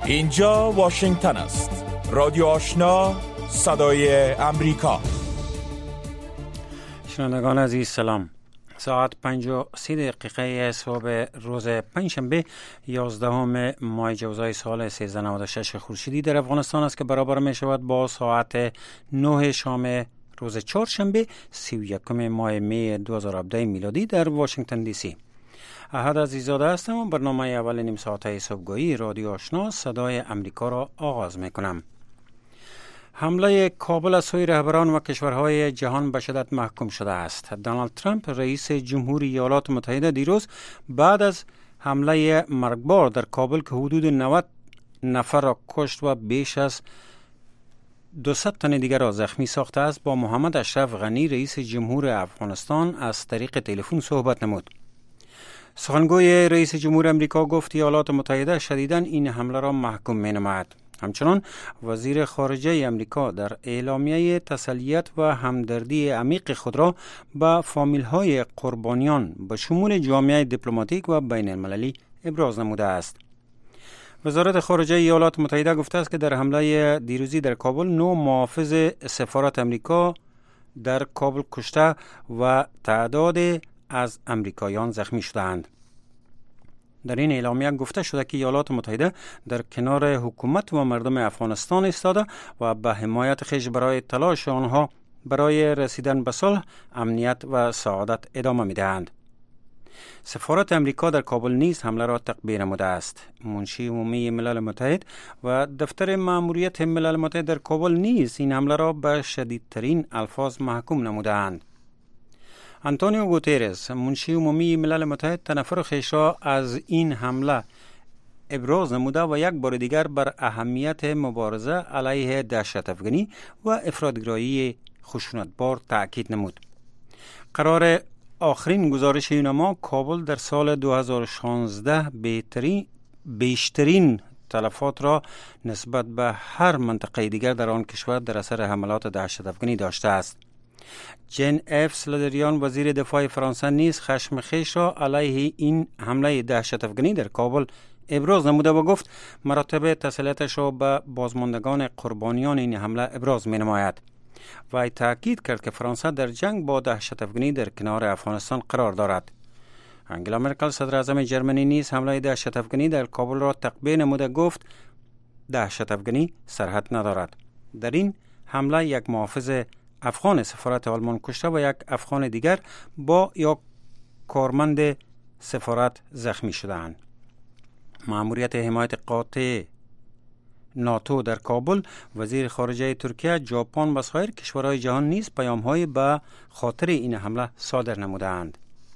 اینجا واشنگتن است. رادیو آشنا، صدای امریکا. شنوندگان عزیز سلام. ساعت 5:30 صبح روز پنجشنبه 11 ماه جوزای سال 1396 خورشیدی در افغانستان است که برابر می شود با ساعت 9 شام روز چهارشنبه 31 ماه می 2017 میلادی در واشنگتن دی سی. احد عزیزاده هستم و برنامه اول نیم ساعته صبحگاهی رادیو آشنا صدای امریکا را آغاز می کنم. حمله کابل از سوی رهبران و کشورهای جهان به شدت محکوم شده است. دونالد ترامپ رئیس جمهوری ایالات متحده دیروز بعد از حمله مرگبار در کابل که حدود 90 نفر را کشت و بیش از 200 تن دیگر را زخمی ساخته است با محمد اشرف غنی رئیس جمهور افغانستان از طریق تلفن صحبت نمود. سخنگوی رئیس جمهور امریکا گفت ایالات متحده شدیداً این حمله را محکوم می‌نماید. همچنان وزیر خارجه امریکا در اعلامیه تسلیت و همدردی عمیق خود را به فامیل‌های قربانیان به شمول جامعه دیپلماتیک و بین المللی ابراز نموده است. وزارت خارجه ایالات متحده گفته است که در حمله دیروزی در کابل 9 محافظ سفارت امریکا در کابل کشته و تعداد از امریکایان زخمی شدند. در این اعلامیه گفته شده که ایالات متحده در کنار حکومت و مردم افغانستان ایستاده و به حمایت خویش برای تلاش آنها برای رسیدن به صلح، امنیت و سعادت ادامه می‌دهند. سفارت امریکا در کابل نیز حمله را تقبیح نموده است. منشی عمومی ملل متحد و دفتر مأموریت ملل متحد در کابل نیز این حمله را به شدیدترین الفاظ محکوم نمودند. آنتونیو گوترس منشی عمومی ملل متحد تنفر خویش را از این حمله ابراز نموده و یک بار دیگر بر اهمیت مبارزه علیه دهشت افغانی و افراط‌گرایی خشونتبار تأکید نمود. قرار آخرین گزارش یونما کابل در سال 2016 بیشترین تلفات را نسبت به هر منطقه دیگر در آن کشور در اثر حملات دهشت افغانی داشته است. جن اف سلدریان وزیر دفاع فرانسه نیز خشم خویش را علیه این حمله دهشت افغانی در کابل ابراز نموده و گفت مراتب تسلیتش را به بازماندگان قربانیان این حمله ابراز می نماید. وی تأکید کرد که فرانسه در جنگ با دهشت افغانی در کنار افغانستان قرار دارد. انگلا مرکل صدر اعظم جرمنی نیز حمله دهشت افغانی در کابل را تقبیح نموده گفت دهشت افغانی سرحد ندارد. در این حمله یک محافظ افغان سفارت آلمان کشته و یک افغان دیگر با یک کارمند سفارت زخمی شدند. مأموریت حمایت قاطع ناتو در کابل، وزیر خارجه ترکیه، ژاپن و سایر کشورهای جهان نیز پیام‌های به خاطر این حمله صادر نمودند.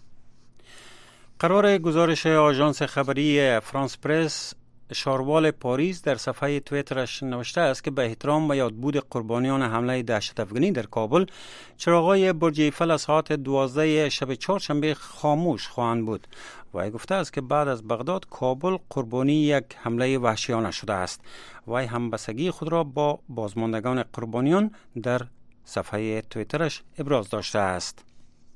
قرار گزارش آژانس خبری فرانس پرس شاروال پاریس در صفحه توییترش نوشته است که به احترام و یادبود قربانیان حمله دهشت افغانی در کابل چراغ‌های برج ایفل از ساعت 12 شب چهارشنبه خاموش خواهند بود. وی گفته است که بعد از بغداد کابل قربانی یک حمله وحشیانه شده است. وی همبستگی خود را با بازماندگان قربانیان در صفحه توییترش ابراز داشته است.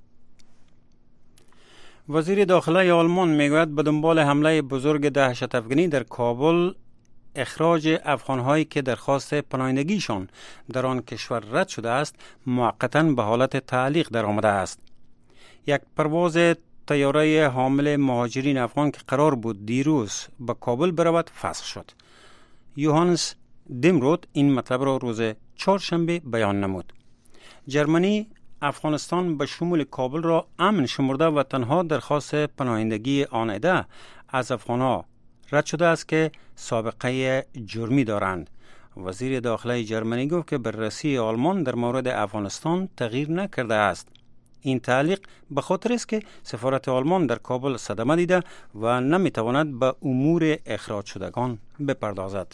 وزیر داخله آلمان میگوید به دنبال حمله بزرگ دهشت افغانی در کابل اخراج افغانهایی که درخواست پناهندگیشان در آن کشور رد شده است موقتاً به حالت تعلیق در آمده است. یک پرواز طیاره حامل مهاجرین افغان که قرار بود دیروز به کابل برود فسخ شد. یوهانس دیمروت این مطلب را روز چهارشنبه بیان نمود. جرمنی افغانستان به شمول کابل را امن شمرده و تنها درخواست پناهندگی آن عده از افغانها رد شده است که سابقه جرمی دارند. وزیر داخله جرمنی گفت که بررسی آلمان در مورد افغانستان تغییر نکرده است. این تعلیق به خاطر است که سفارت آلمان در کابل صدمه دیده و نمیتواند به امور اخراج شدگان بپردازد.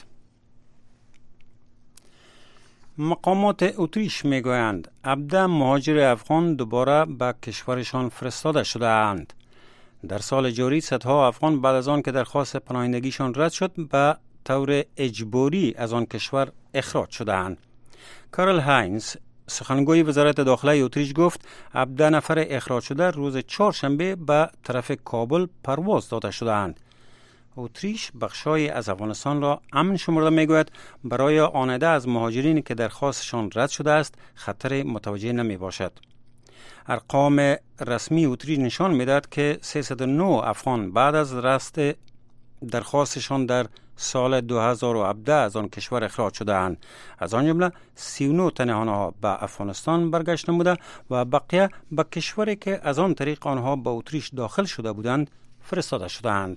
مقامات اتریش میگویند 17 مهاجر افغان دوباره به کشورشان فرستاده شده اند. در سال جاری صدها افغان بعد از آن که درخواست پناهندگیشان رد شد به طور اجباری از آن کشور اخراج شده اند. کارل هاینز سخنگوی وزارت داخله اتریش گفت 17 نفر اخراج شده روز چهارشنبه به طرف کابل پرواز داده شدند. اتریش بخشای از افغانستان را امن شمرده میگوید برای آنده از مهاجرینی که درخواستشان رد شده است خطر متوجه نمی باشد. ارقام رسمی اتریش نشان میدهد که 309 افغان بعد از رد درخواستشان در سال 2017 از آن کشور اخراج شده اند. از آن جمله 39 تن آنها به افغانستان برگشت نموده و بقیه به کشوری که از آن طریق آنها به اتریش داخل شده بودند فرستاده شدند.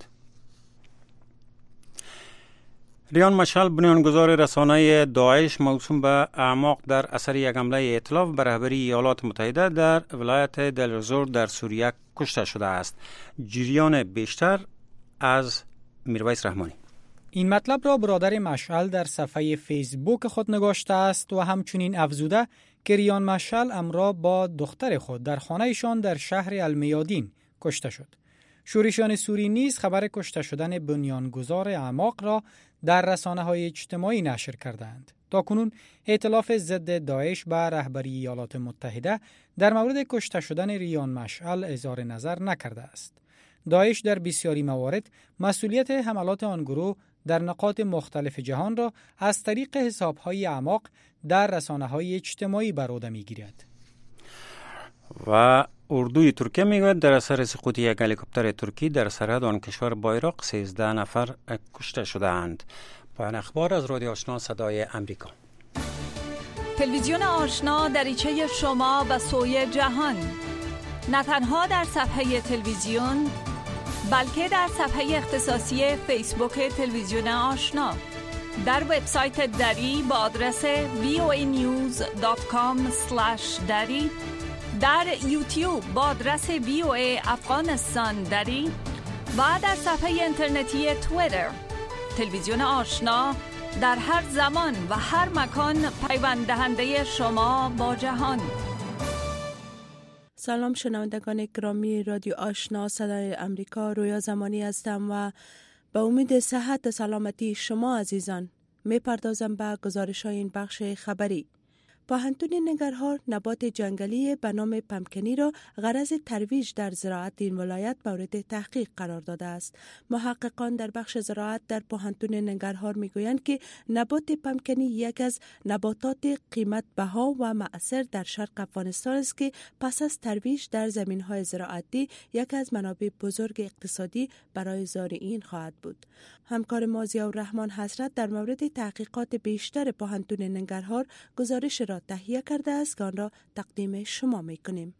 ریان مشعل بنیانگذار رسانه داعش موسوم به اعماق در اثر یک حمله ائتلاف به رهبری ایالات متحده در ولایت دلزور در سوریه کشته شده است. جریان بیشتر از میرویس رحمانی. این مطلب را برادر مشعل در صفحه فیسبوک خود نگاشته است و همچنین افزوده که ریان مشعل امرا با دختر خود در خانهشان در شهر المیادین کشته شد. شورشیان سوری نیز خبر کشته شدن بنیانگذار اعماق را در رسانه‌های اجتماعی نشر کردند. تاکنون ائتلاف ضد داعش به رهبری ایالات متحده در مورد کشته شدن ریان مشعل اظهار نظر نکرده است. داعش در بسیاری موارد مسئولیت حملات آن گروه در نقاط مختلف جهان را از طریق حساب‌های اعماق در رسانه‌های اجتماعی بر عهده می‌گیرد. و اردوی ترکیه میگوید در اثر سقوط یک هلیکوپتر ترکی در سرحد آن کشور با عراق 13 نفر کشته شده‌اند. پایان اخبار از رادیو آشنا صدای امریکا. تلویزیون آشنا دریچه شما به سوی جهان، نه تنها در صفحه تلویزیون بلکه در صفحه اختصاصی فیسبوک تلویزیون آشنا، در وبسایت دری با آدرس voanews.com/dari، در یوتیوب با آدرس VOA افغانستان دری و در صفحه اینترنتی توییتر. تلویزیون آشنا در هر زمان و هر مکان پیوند دهنده شما با جهان. سلام شنوندگان گرامی رادیو آشنا صدای امریکا، رویا زمانی هستم و به امید صحت و سلامتی شما عزیزان میپردازم به گزارش های این بخش خبری. پاهنتون ننگرهار نبات جنگلی به نام پمکنی را غرض ترویج در زراعت این ولایت مورد تحقیق قرار داده است. محققان در بخش زراعت در پاهنتون ننگرهار میگویند که نبات پمکنی یک از نباتات قیمت بها و مؤثر در شرق افغانستان است که پس از ترویج در زمین‌های زراعتی یک از منابع بزرگ اقتصادی برای زارعین خواهد بود. همکار ما ضیاءالرحمن حضرت در مورد تحقیقات بیشتر پاهنتون ننگرهار گزارش را تهیه کرده است که آن را تقدیم شما میکنیم.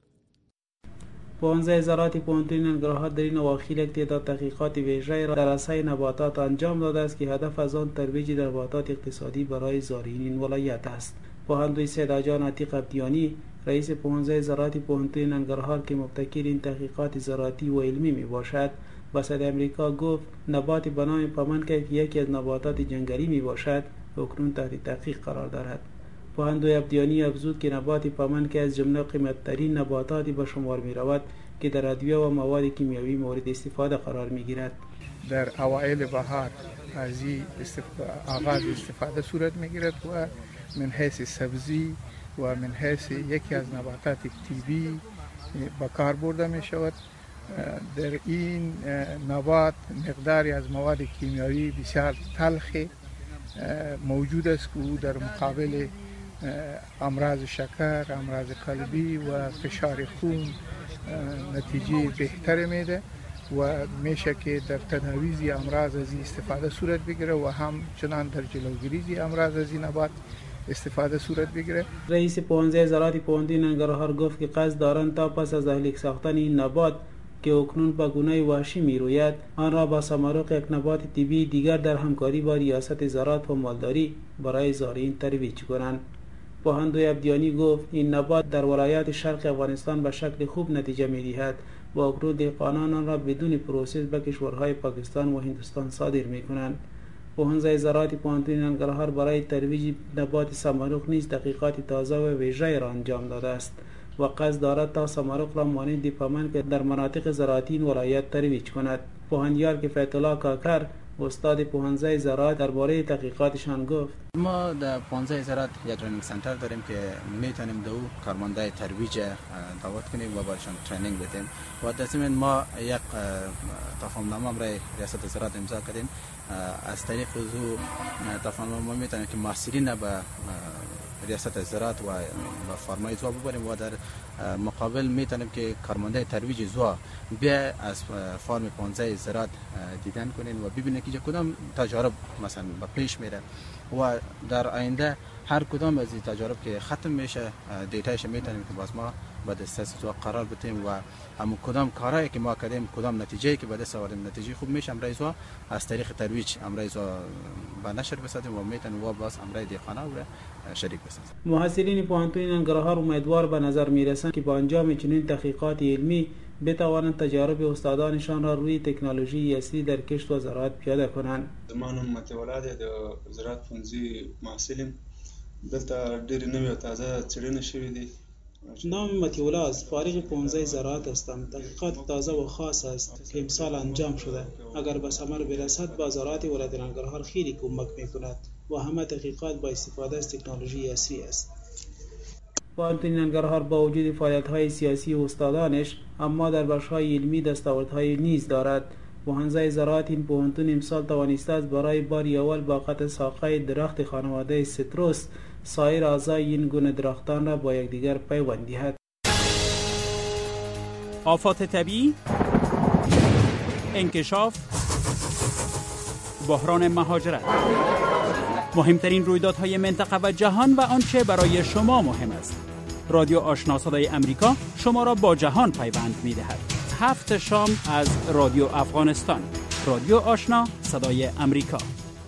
پانزه زراعت پاهنتون ننگرهار در این اواخر یک تعداد تحقیقات ویژه را در عرصه نباتات انجام داده است که هدف از آن ترویج نباتات اقتصادی برای زارعین این ولایت است. پاهنتون سید آجان عتیق عبدیانی رئیس پانزه زراعت پاهنتون ننگرهار که مبتکر این تحقیقات زراعتی و علمی می باشد با صدای امریکا گفت نبات به نام پمنکه که یکی از نباتات جنگلی می باشد و اکنون تحت تحقیق قرار دارد. پاهنتون عبدیانی افزود که نبات پمنکه از جمله قیمت‌ترین نباتاتی به شمار می رود که در ادویه و مواد کیمیاوی مورد استفاده قرار می گیرد. در اوایل بهار از آغاز استفاده صورت می گیرد و من حیث سبزی و من حیث یکی از نباتات طبی به کار برده می شود. در این نبات مقداری از مواد کیمیایی بسیار تلخ موجود است که او در مقابل امراض شکر، امراض قلبی و فشار خون نتیجه بهتر میده و میشه که در تناویز امراض از این استفاده صورت بگیره و همچنان در جلوگیری امراض از این نبات استفاده صورت بگیره. رئیس پانزه زراعت پاهنتون ننگرهار گفت که قصد دارند تا پس از تحلیل ساختن این نبات که اکنون به گونه وحشی می روید آن را با سمارق یک نبات طبی دیگر در همکاری با ریاست زراعت و مالداری برای زارعین ترویج کنند. پاهنتون عبدیانی گفت این نبات در ولایات شرق افغانستان به شکل خوب نتیجه می دهد و اکنون دهقانان آن را بدون پروسس به کشورهای پاکستان و هندوستان صادر می کنند. پاهنتون زراعت پاهنتون ننگرهار برای ترویج نبات سمارق نیز تحقیقات تازه و ویژه را انجام داده است و قصد دارد تا سمارق را مانند پمن که در مناطق زراعتی این ولایت ترویج کند. پوهنیار که فتح الله کاکر استاد پوهنځی زراعت درباره تحقیقاتشان گفت. ما در پوهنځی زراعت یک ترنینگ سنتر داریم که میتونیم دو کارمندای ترویج دعوت کنیم و باشون ترنینگ بدیم و در ضمن ما یک تفاهمنامه برای ریاست زراعت امضا کردیم. از طریق او تفاهمنامه ما میتونیم که محصولین به ریاست زراعت و فارمای زوا ببریم و در مقابل میتونیم که کارمندای ترویج زوا بیا از فارم پوهنځی زراعت دیدن کنین و ببینن که کدام تجارب مثلا به پیش میره و در آینده هر کدام از این تجارب که ختم میشه دیتایش میتونیم که باز ما به دست زوا قرار بدیم و هم کدام کارهایی که ما کردیم کدام نتیجه‌ای که به دست آوردیم نتیجه خوب میشه امرای زوا از طریق ترویج امرای زوا به نشر بسازیم و میتونیم و باز امرای دیقانه و شریک بسازیم. محصلین پوهنتون ننگرهار امیدوار به نظر میرسند که با انجام چنین تحقیقات علمی بتوانند تجارب استادانشان را روی تکنولوژی اصلی در کشت و زراعت پیاده کنند. زمانم متولد د زراعت پوهنځي محصلین دلته ډېر نوې او تازه څېړنې شوې دي. نام متیولا از فارغ پوهنځی زراعت هستم. تحقیقات تازه و خاص است که امسال انجام شده. اگر به ثمر برسد با زراعت ولایت ننگرهار خیلی کمک میکند و همه تحقیقات با استفاده از تکنولوژی اصلی است. پوهنتون ننگرهار با وجود فعالیت‌های سیاسی و استادانش اما در بخش‌های علمی دستاوردهای نیز دارد. پوهنځی زراعت این پوهنتون امسال توانسته است برای بار اول با قطع ساقه درخت خانواده سیتروس سایر اعضای این گونه درختان را با یکدیگر پیوند دهد. آفات طبیعی، انکشاف، بحران مهاجرت، مهمترین رویدادهای منطقه و جهان و آنچه برای شما مهم است. رادیو آشنا صدای امریکا شما را با جهان پیوند می‌دهد. 7 شام از رادیو افغانستان. رادیو آشنا صدای امریکا.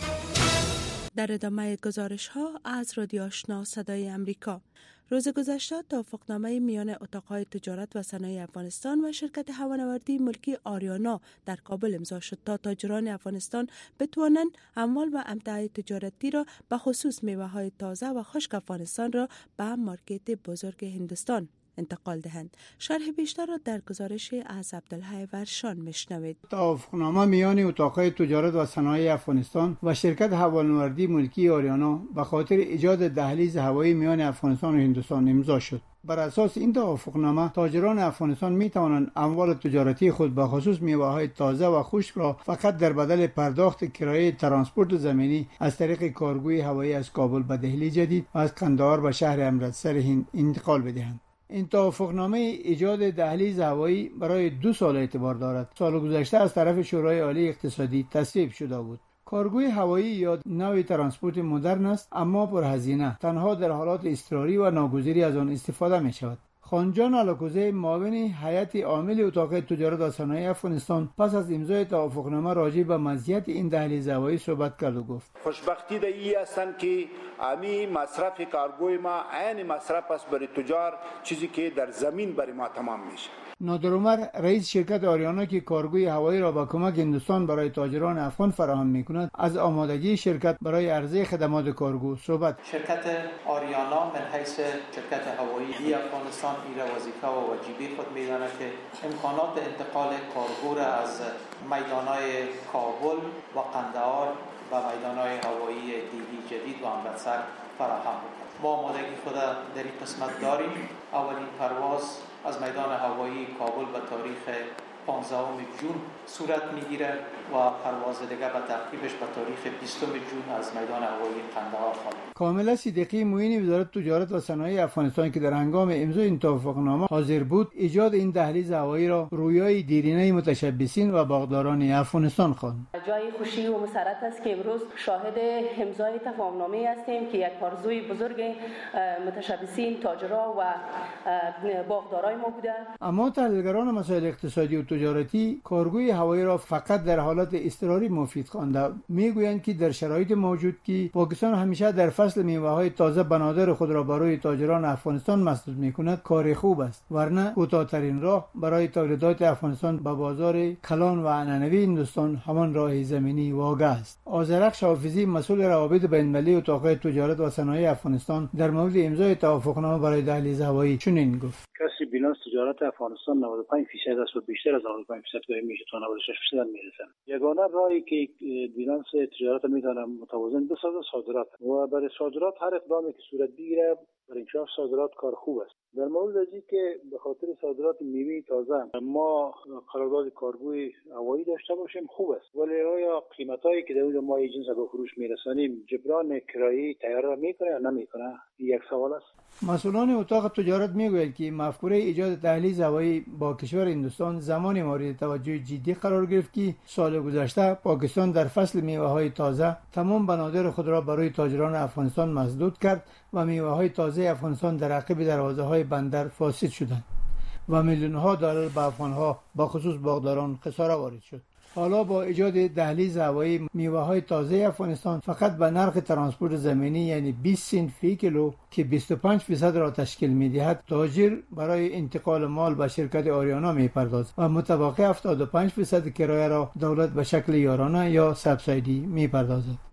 در ادامه گزارش ها از رادیو آشنا صدای امریکا، روز گذشته توافقنامه میان اتاقهای تجارت و صنایع افغانستان و شرکت هوانوردی ملکی آریانا در کابل امضا شد تا تاجران افغانستان بتوانند اموال و امتعهای تجارتی را به خصوص میوه‌های تازه و خشک افغانستان را به مارکت بزرگ هندوستان انتقال دهند. شرح بیشتر را در گزارش از عبدالحی ورشان میشنوید. توافقنامه میان اتاقهای تجارت و صنایع افغانستان و شرکت هوانوردی ملکی آریانا به خاطر ایجاد دهلیز هوایی میان افغانستان و هندوستان امضا شد. بر اساس این توافقنامه تاجران افغانستان می توانند اموال تجارتی خود به خصوص میوه‌های تازه و خشک را فقط در بدل پرداخت کرایه ترانسپورت زمینی از طریق کارگوی هوایی از کابل به دهلی جدید و از قندهار به شهر امرتسر هند انتقال بدهند. این توافقنامه ایجاد دهلیز هوایی برای 2 سال اعتبار دارد. سال گذشته از طرف شورای عالی اقتصادی تصویب شده بود. کارگوی هوایی یا نوع ترانسپورت مدرن است اما پرهزینه. تنها در حالات اضطراری و ناگزیری از آن استفاده می شود. خانجان علاکوزه معاون هیئت عامل اتاق تجارت و صنایع افغانستان پس از امضای توافقنامه راجع به مزیت این دهلیز هوایی صحبت کرد و گفت: خوشبختی در این هستند که امی مصرف کارگوی ما عین مصرف است برای تجار، چیزی که در زمین برای ما تمام میشه. نادر عمر رئیس شرکت آریانا که کارگوی هوایی را با کمک هندوستان برای تاجران افغان فراهم می‌کند از آمادگی شرکت برای عرضه خدمات کارگو صحبت. شرکت آریانا من حیث شرکت هوایی افغانستان این وظیفه و واجبی خود می‌داند که امکانات انتقال کارگو را از میدان‌های کابل و قندهار و میدان‌های هوایی دیگی جدید و امرتسر فراهم بکند. ما آمادگی خود در این قسمت داریم. اولین پرواز از میدان هوایی کابل به تاریخ 15 جون صورت میگیره و پرواز دیگر به تعقیبش به تاریخ 20 جون از میدان هوایی قندهار خواهد. کاملا صدیقی معین وزارت تجارت و صنایع افغانستان که در هنگام امضای این توافقنامه حاضر بود، ایجاد این دهلیز هوایی را رویای دیرینه متشبثین و باغداران افغانستان خواند. جای خوشی و مسرت است که امروز شاهد امضای توافقنامه هستیم که یک آرزوی بزرگ متشبثین، تاجران و باغدارای ما بوده. اما تحلیلگران مسائل اقتصادی و تجارتی کارگوی هوایی را فقط در حالت اضطراری مفید خوانده. میگویند که در شرایط موجود که پاکستان همیشه در فصل میوه‌های تازه بنادر خود را برای تاجران افغانستان مسدود می‌کند، کار خوب است، ورنه کوتاه‌ترین راه برای تولیدات افغانستان به بازار کلان و عنعنوی هندوستان همان راه زمینی واقع است. آذرخش حافظی مسئول روابط بین‌المللی اتاق تجارت و صنایع افغانستان در مورد امضای توافقنامه برای دهلیز هوایی چنین گفت: کسی بیناس تجارت افغانستان 95% است و بیشتر از 95% گاهی میشه تا 96% میرسن. یگانه راهی که بیلانس تجارت میتونه متوازن بسازه صادرات و برای صادرات هر اقدامی که صورت بگیره برای انکشاف صادرات کار خوب است. در مورد از که به خاطر صادرات میوه تازه ما قرارداد کارگوی هوایی داشته باشیم خوب است، ولی آیا قیمتایی که در اون ما جنس به فروش میرسانیم جبران کرایه طیاره را میکنه یا نمیکنه؟ یک سوال است. مسئولان اتاق تجارت میگویند که مفکوره ایجاد دهلیز هوایی با کشور هندوستان زمانی مورد توجه جدی قرار گرفت که سال گذشته پاکستان در فصل میوه‌های تازه تمام بنادر خود را برای تاجران افغانستان مسدود کرد و میوه‌های تازه افغانستان در عقب دروازه‌های بندر فاسد شدند و میلیون‌ها دلار به افغان‌ها با خصوص باغداران خساره وارد شد. حالا با ایجاد دهلیز هوایی میوه‌های تازه افغانستان فقط به نرخ ترانسپورت زمینی یعنی 20 سنت فی کیلو که 25% را تشکیل می‌دهد تاجر برای انتقال مال به شرکت آریانا می‌پردازد و متبقی 75% کرایه را دولت به شکل یارانه یا سبسایدی می‌پردازد.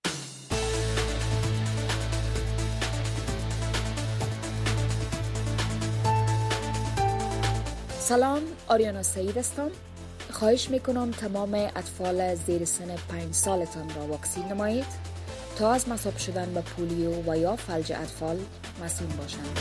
سلام، آریانا سعید هستم. خواهش میکنم تمام اطفال زیر سن 5 سالتان را واکسین نمایید تا از مصاب شدن به پولیو و یا فلج اطفال مسئول باشند.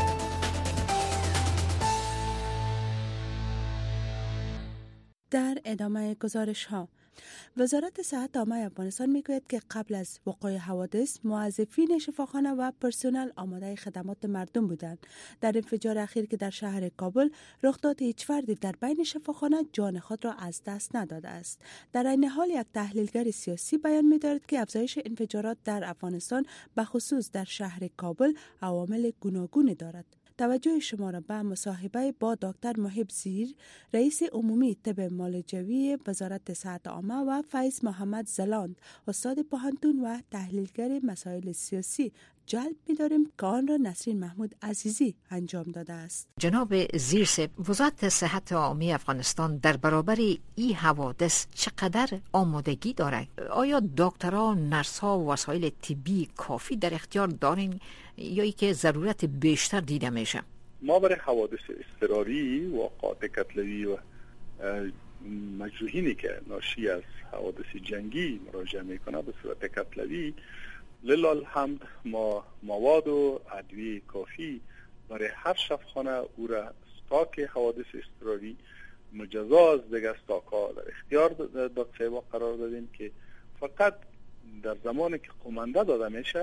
در ادامه گزارش ها، وزارت صحت عامه افغانستان میگوید که قبل از وقوع حوادث موظفین شفاخانه و پرسنل آماده خدمات مردم بودند. در انفجار اخیر که در شهر کابل رخ داد، هیچ فردی در بین شفاخانه جان خود را از دست نداده است. در این حال یک تحلیلگر سیاسی بیان می‌دارد که افزایش انفجارات در افغانستان به خصوص در شهر کابل عوامل گوناگونی دارد. توجه شما را به مصاحبه با دکتر محب زیر، رئیس عمومی طب معالجوی وزارت صحت عامه و فیض محمد زلاند، استاد پوهنتون و تحلیلگر مسائل سیاسی جلب می‌داریم که آن را نسرین محمود عزیزی انجام داده است. جناب زیرسب، وزارت صحت عامه افغانستان در برابر این حوادث چقدر آمادگی دارد؟ آیا دکترها، نرس‌ها و وسایل طبی کافی در اختیار دارین یا ای که ضرورت بیشتر دیده میشه؟ ما برای حوادث اضطراری، واقعات کتلوی و مجروحینی که ناشی از حوادث جنگی مراجعه میکنه به صورت کتلوی، لله الحمد ما مواد و ادویه کافی برای هر شفاخانه او را استاک حوادث اضطراری مجزا از دیگه استاک‌ها در اختیار دکتر قرار دادیم که فقط در زمانی که قمنده داده میشه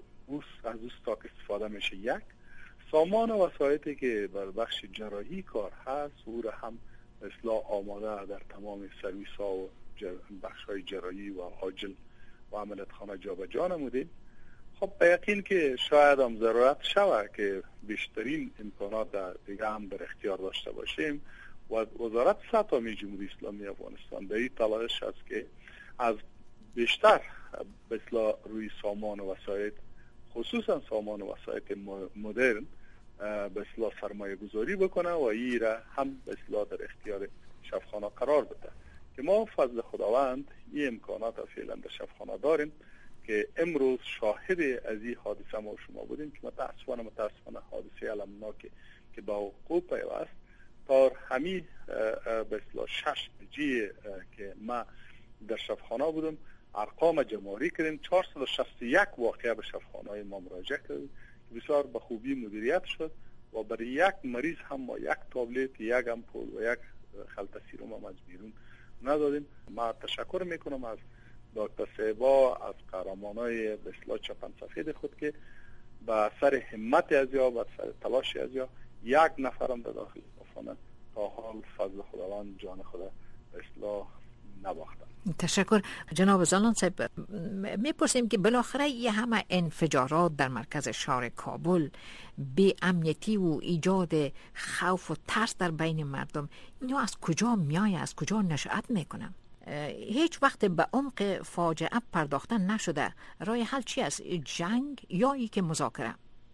از استاک استفاده میشه. یک سامان و وسایلی که بر بخش جراحی کار هست او را هم اصلاح آماده در تمام سرویس ها و بخش های جراحی و عاجل و عملیات خانه جابجا نمودیم. خب به یقین که شاید هم ضرورت شود که بیشترین امکانات دیگه هم در اختیار داشته باشیم و وزارت صحت عامه جمهوری اسلامی افغانستان در این تلاش است که از بیشتر به اصلاح روی سامان و وسایل، خصوصا سامان و وسایل مدرن به اصلاح سرمایه گذاری بکنه و این را هم به اصلاح در اختیار شفاخانه قرار بده که ما فضل خداوند این امکانات فعلا در شفاخانه داریم که امروز شاهد از این حادثه ما شما بودیم که متاسفانه حادثه المناکی که با وقوع پیوست تا همین به اصلاح 6 بجه که ما در شفاخانه بودم ارقام جمع‌آوری کردیم. 461 واقعه به شفاخانه‌های ما مراجعه کردیم که بسیار به خوبی مدیریت شد و برای یک مریض هم ما یک تابلت، یک امپول و یک خلطه سیروم هم از بیرون ندادیم. ما تشکر میکنم از دکتر صاحبا، از قهرمانای به اصلاح چپن سفید خود که با سر همت از یا با سر تلاش از یا یک نفرم در داخل شفاخانه تا حال فضل خداوند جان خدا به اصلاح نباختن. تشکر. جناب زلاند صاحب، میپرسیم که بالاخره یه همه انفجارات در مرکز شهر کابل، بی امنیتی و ایجاد خوف و ترس در بین مردم، اینو از کجا میایه، از کجا نشأت میکنه؟ هیچ وقت به عمق فاجعه پرداختن نشده. راه حل چی است؟ جنگ یا ای که مذاکره؟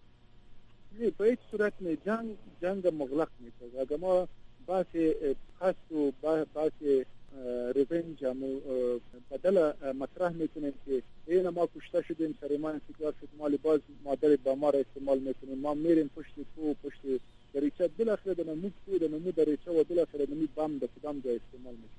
نه، به هیچ صورت نه. جنگ مغلق میشه. اگر ما بحث قصد و بحث ریونج بدل مطرح میکنیم که این ما کشته شدیم، سر ما انفجار شد، مال باز مادر با ما را استعمال میکنیم، ما میریم پشت کو، پشت دریچه، بالاخره در نمود کو، در نمود دریچه و بالاخره نمود بم در کدام جای استعمال میشه.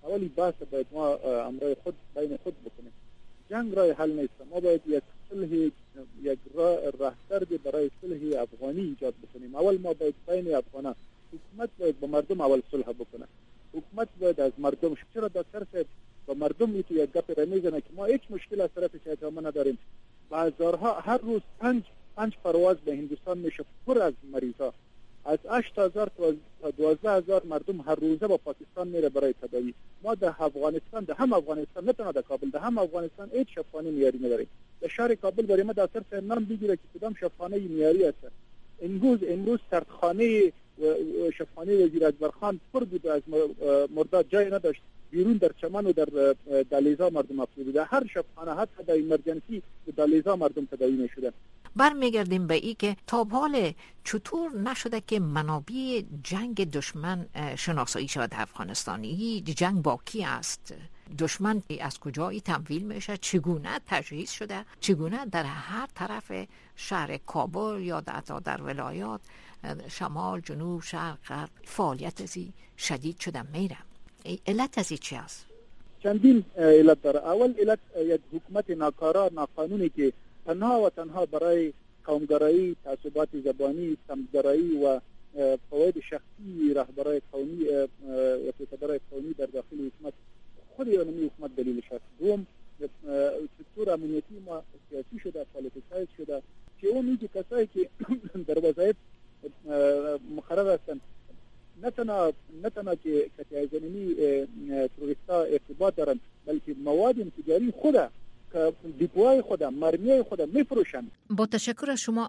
اولی بحث باید ما امرای خود بین خود بکنیم. جنگ راه حل نیست. ما باید یک راهکرد برای صلح افغانی ایجاد بکنیم. اول ما باید بین افغانان، حکومت باید با مردم اول صلح بکنه. حکومت باید از مردم، چرا دکتر صاحب با مردم میتونه یک گپ را میزنه که ما هیچ مشکل از طرف شاه ما نداریم. بازارها هر روز 5 پرواز به هندوستان میشه پر از مریضا. از 8000 تا 12000 مردم هر روزه با پاکستان میره برای تداوی. ما در افغانستان، نه تنها در کابل، در هم افغانستان هیچ شفاخانه معیاری نداریم. در شهر کابل برای ما دکتر صاحب نام بگیره که کدام شفاخانه معیاری است. امروز سردخانه و شفاخانه وزیر اکبرخان پر بود از مرداد، جای نداشت. بیرون در چمن و در دهلیزها مردم افسوده. در هر شفاخانه حتی در ایمرجنسی در دهلیزها مردم تداوی میشدن. برمیگردیم به ای که تا حال چطور نشده که منابع جنگ دشمن شناسایی شود در افغانستان؟ این جنگ باقی است. دشمن از کجایی تمویل میشه، چگونه تجهیز شده، چگونه در هر طرف شهر کابل یا در ولایات شمال، جنوب، شرق، غرب فعالیت ازی شدید شده میره. علت ازی چی است؟ چندین علت داره. اول علت یک حکومت ناکارا، ناقانونی که تنها برای قومگرایی، تعصبات زبانی، سمتگرایی و فواید شخصی رهبرای قومی و پیکدارای قومی در داخل حکومت، خود اینمی حکومت دلیلش است. دوم، سکتور امنیتی ما سیاسی شده، پالیتیکایز شده که اون میگه کسایی که در وظایف مقرر هستند نه تنها که کتیای زنمی تروریستا ارتباط دارن، بلکه مواد تجاری خود که دیپوهای خود، مرمیای خود میفروشند. با تشکر از شما.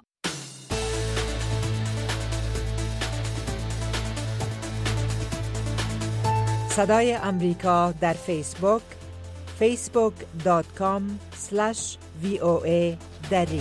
صدای امریکا در فیسبوک facebook.com/VOA دری.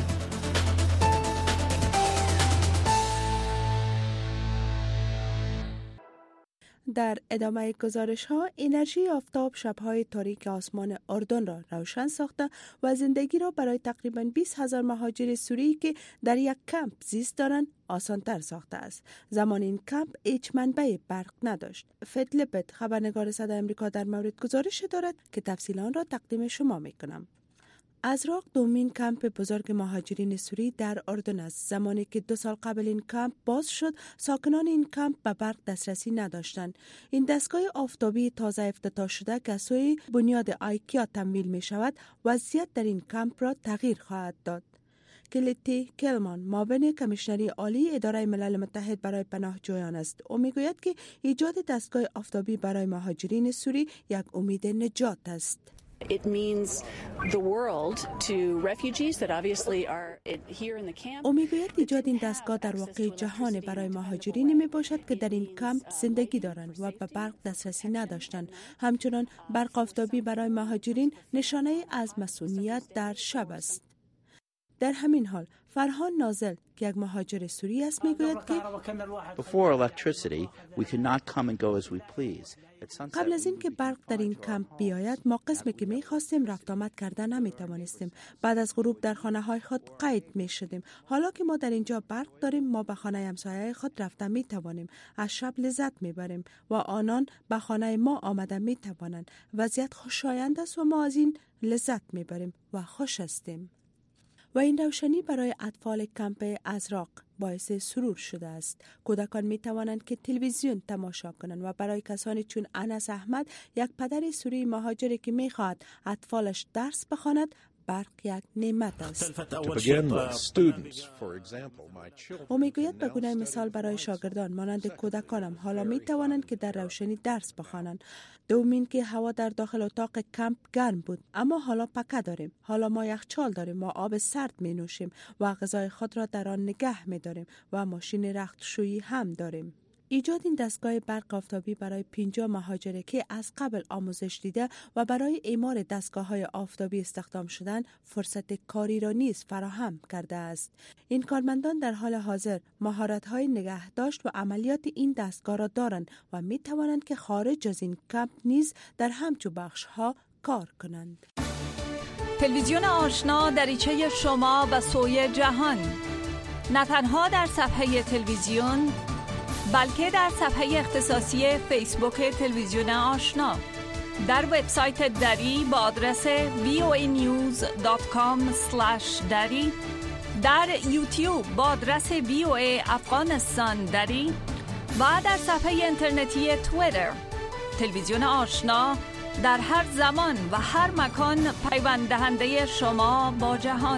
در ادامه گزارش ها، انرژی آفتاب شبهای تاریک آسمان اردن را روشن ساخته و زندگی را برای تقریباً 20,000 مهاجر سوری که در یک کمپ زیست دارند آسان‌تر ساخته است. زمان این کمپ هیچ منبع برق نداشت. فتلپت خبرنگار صدای امریکا در مورد گزارش دارد که تفصیلان را تقدیم شما میکنم. ازراق دومین کمپ بزرگ مهاجرین سوری در اردن است. زمانی که 2 سال قبل این کمپ باز شد، ساکنان این کمپ به برق دسترسی نداشتند. این دستگاه آفتابی تازه افتتاح شده که سوی بنیاد آیکیا تمویل می شود، وضعیت در این کمپ را تغییر خواهد داد. کلیتی کلمان، معاون کمیشنری عالی اداره ملل متحد برای پناهجویان است. او میگوید که ایجاد دستگاه آفتابی برای مهاجرین سوری یک امید نجات است. It means the world to refugees that obviously are here in the camp. میگوید ایجاد این دستگاه در واقع جهان برای مهاجرین می باشد که در این کمپ زندگی دارند و به برق دسترسی نداشتند. همچنان برق آفتابی برای مهاجرین نشانه از مسئولیت در شب است. در همین حال فرهان نازل که یک مهاجر سوری است میگوید که قبل از این که برق در این کمپ بیاید، ما قسمی که می‌خواستیم رفت آمد کردن نمی‌توانستیم. بعد از غروب در خانه‌های خود قید می‌شدیم. حالا که ما در اینجا برق داریم، ما به خانه همسایه خود رفتن می‌توانیم. از شب لذت می‌بریم و آنان به خانه ما آمدن می‌توانند. وضعیت خوشایند است و ما از این لذت می‌بریم و خوش هستیم. و این روشنی برای اطفال کمپ ازراق باعث سرور شده است. کودکان می توانند که تلویزیون تماشا کنند و برای کسانی چون انس احمد، یک پدر سوری مهاجری که می خواهد اطفالش درس بخواند، برق یک نعمت است. او میگوید به گونه مثال برای شاگردان مانند کودکانم حالا می توانند که در روشنی درس بخوانند. دومین که هوا در داخل اتاق کمپ گرم بود، اما حالا پکه داریم. حالا ما یخچال داریم، ما آب سرد می نوشیم و غذای خود را در آن نگه می داریم و ماشین رختشویی هم داریم. ایجاد این دستگاه برق آفتابی برای 50 مهاجره که از قبل آموزش دیده و برای اعمار دستگاه‌های آفتابی استخدام شدن فرصت کاری را نیز فراهم کرده است. این کارمندان در حال حاضر مهارت‌های نگهداشت و عملیات این دستگاه را دارند و می‌توانند که خارج از این کمپ نیز در همچو بخش‌ها کار کنند. تلویزیون آشنا دریچه شما به سوی جهان، نه تنها در صفحه تلویزیون بلکه در صفحه اختصاصی فیسبوک تلویزیون آشنا. در وبسایت دری با آدرس voanews.com/dari، در یوتیوب با آدرس VOA افغانستان دری و در صفحه اینترنتی توییتر. تلویزیون آشنا در هر زمان و هر مکان پیوند دهنده شما با جهان.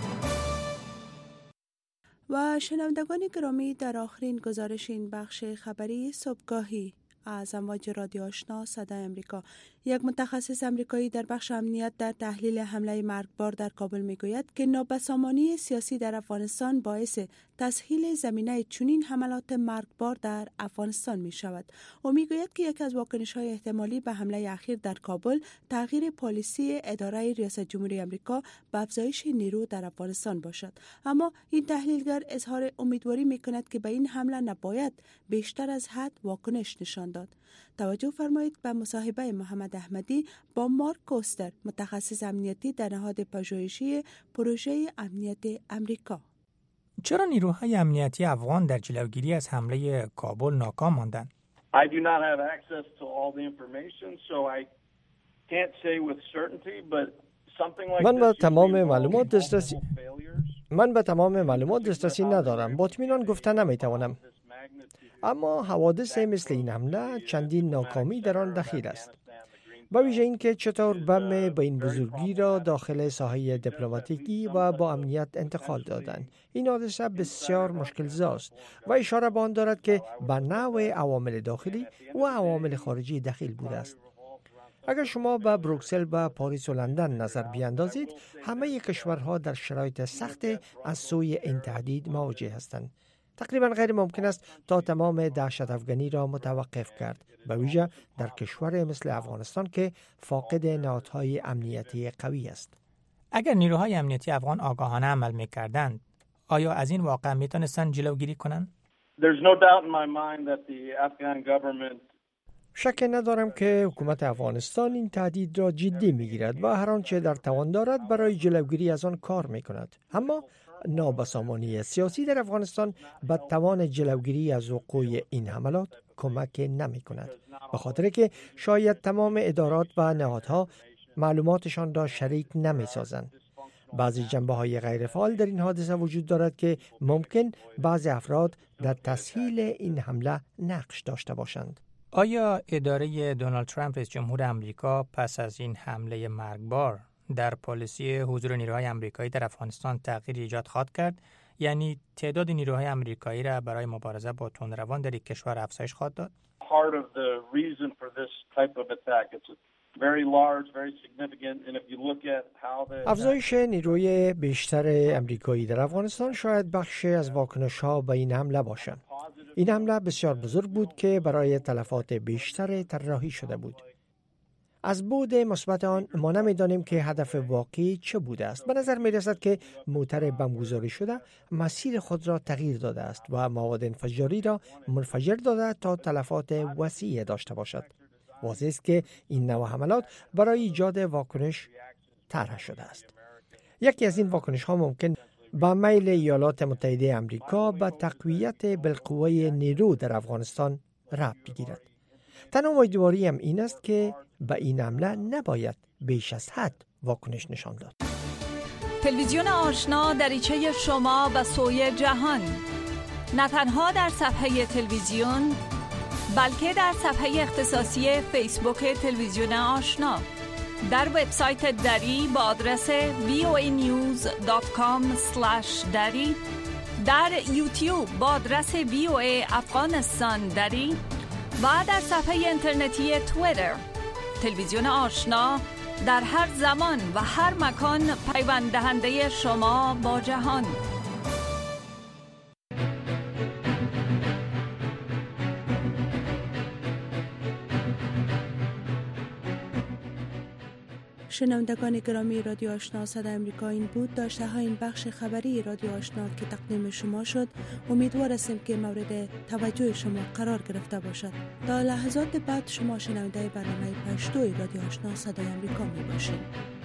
و شنوندگان گرامی، در آخرین گزارش این بخش خبری صبحگاهی از امواج رادیو آشنا صدای امریکا، یک متخصص امریکایی در بخش امنیت در تحلیل حمله مرگبار در کابل میگوید که نابسامانی سیاسی در افغانستان باعث تسهیل زمینه چنین حملات مرگبار در افغانستان می شود. او میگوید که یکی از واکنش‌های احتمالی به حمله اخیر در کابل تغییر پالیسی اداره ریاست جمهوری آمریکا به افزایش نیرو در افغانستان باشد. اما این تحلیلگر اظهار امیدواری میکند که به این حمله نباید بیشتر از حد واکنش نشان داد. توجه فرمایید به مصاحبه محمد احمدی با مارک کوستر، متخصص امنیتی در نهاد پژوهشی پروژه امنیت امریکا. چرا نیروهای امنیتی افغان در جلوگیری از حمله کابل ناکام ماندند؟ I do not have access to all the information, so I can't say with certainty, but something like من به تمام معلومات دسترسی ندارم. با اطمینان گفتن نمیتوانم. اما حوادث مثل این حمله چندین ناکامی در آن دخیل است. با ویژه این که چطور بم به این بزرگی را داخل ساحه دیپلماتیکی و با امنیت انتقال دادند. این حادثه بسیار مشکل زاست و اشاره به آن دارد که به نوع عوامل داخلی و عوامل خارجی دخیل بوده است. اگر شما به بروکسل و پاریس و لندن نظر بیاندازید، همه کشورها در شرایط سخت از سوی این تهدید مواجه هستند. تقریبا غیر ممکن است تا تمام دهشت افغانی را متوقف کرد، به ویژه در کشور مثل افغانستان که فاقد نهادهای امنیتی قوی است. اگر نیروهای امنیتی افغان آگاهانه عمل می‌کردند، آیا از این واقعه می‌تونستند جلوگیری کنند؟ شک ندارم که حکومت افغانستان این تهدید را جدی می‌گیرد و هر آنچه در توان دارد برای جلوگیری از آن کار می‌کند. اما نابسامانی سیاسی در افغانستان به توان جلوگیری از وقوع این حملات کمک نمی‌کند، به خاطر که شاید تمام ادارات و نهادها معلوماتشان را شریک نمی‌سازند. بعضی جنبه‌های غیرفعال در این حادثه وجود دارد که ممکن بعضی افراد در تسهیل این حمله نقش داشته باشند. آیا اداره دونالد ترامپ رئیس جمهور آمریکا پس از این حمله مرگبار در پالیسی حضور نیروهای آمریکایی در افغانستان تغییر ایجاد خواهد کرد؟ یعنی تعداد نیروهای آمریکایی را برای مبارزه با تندروان در یک کشور افزایش خواهد داد؟ افزایش نیروی بیشتر آمریکایی در افغانستان شاید بخشی از واکنش‌ها به این حمله باشد. این حمله بسیار بزرگ بود که برای تلفات بیشتر طراحی شده بود. از بعد مثبت آن ما نمی‌دانیم که هدف واقعی چه بوده است. به نظر می‌رسد که موتر بمبگذاری شده مسیر خود را تغییر داده است و مواد انفجاری را منفجر داده تا تلفات وسیع داشته باشد. واضح است که این نوع حملات برای ایجاد واکنش طرح شده است. یکی از این واکنش‌ها ممکن با میل ایالات متحده آمریکا به تقویت بالقوه نیرو در افغانستان ربط بگیرد. تنها امیدواری هم این است که به این حمله نباید بیش از حد واکنش نشان داد. تلویزیون آشنا دریچه شما به سوی جهان، نه تنها در صفحه تلویزیون بلکه در صفحه اختصاصی فیسبوک تلویزیون آشنا، در وبسایت دری با آدرس voanews.com/dari، در یوتیوب با آدرس VOA افغانستان دری و در صفحه اینترنتی توییتر. تلویزیون آشنا در هر زمان و هر مکان پیوند دهنده شما با جهان. شنوندگان گرامی رادیو آشنا صدای امریکا، این بود داشته های این بخش خبری رادیو آشنا که تقدیم شما شد. امیدوار هستیم که مورد توجه شما قرار گرفته باشد. تا لحظات بعد شما شنونده برنامه پشتوی رادیو آشنا صدای امریکا می باشید.